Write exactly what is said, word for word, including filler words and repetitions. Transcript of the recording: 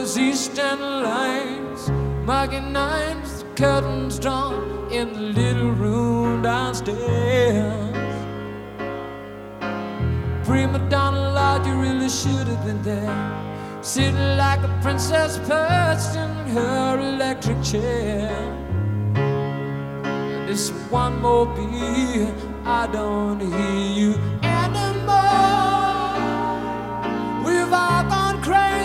those eastern lights, marking nights, the curtains drawn in the little room downstairs. Prima donna Lord, you really should have been there, sitting like a princess perched in her electric chair. This one more beat, I don't hear you anymore. We've all gone crazy.